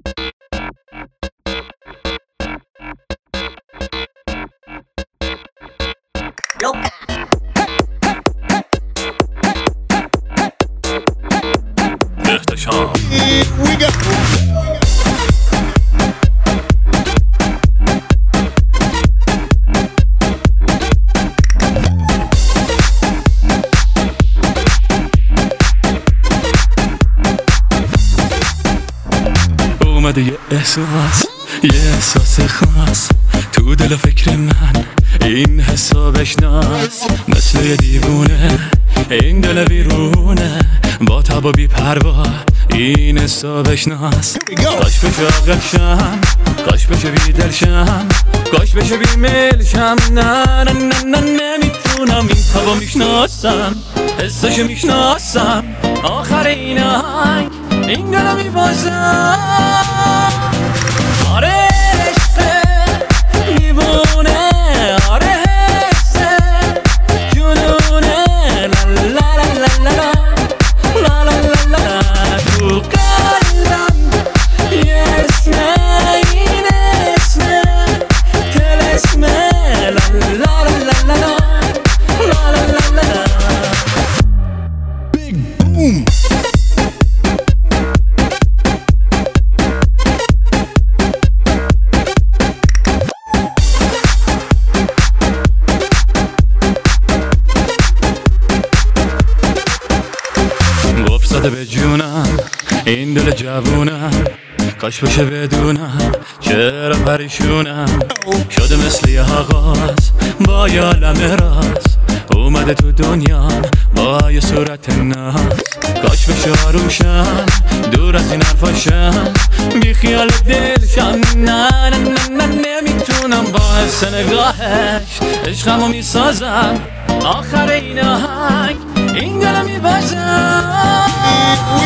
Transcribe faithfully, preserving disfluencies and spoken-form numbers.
احتشام اومده یه احساس، یه احساس خاص تو دل و فکر من، این حسابش ناس مثل یه دیوونه، این دل ویرونه با تب و بی پروا، این حسابش ناس. کاش بشه عاقل شم، کاش بشه بی دل شم، کاش بشه بی میل شم. نه نه نه نه نمیتونم این تبا میشناسم، حسشو میشناسم، آخر این آهنگ این دلو میبازم. آره عشقه دیوونه، آره حسه جنونه، لا لا لا لا لا لا لا لا لا. تو قلبم یه اسمه، این اسمه طلسمه، لا لا لا لا لا لا لا لا لا. Big boom. زده به جونم این دل جوونم، کاش بشه بدونم چرا پریشونم. شده مثل یه آغاز با یه عالم راز، اومده تو دنیام با یه صورت ناز. کاش بشه آرومشم دور از این حرفاشم، بی خیال دلشم. نه نه نه نه نمیتونم با حس نگاهش عشقمو میسازم، آخر این آهنگ این دلو میبازم.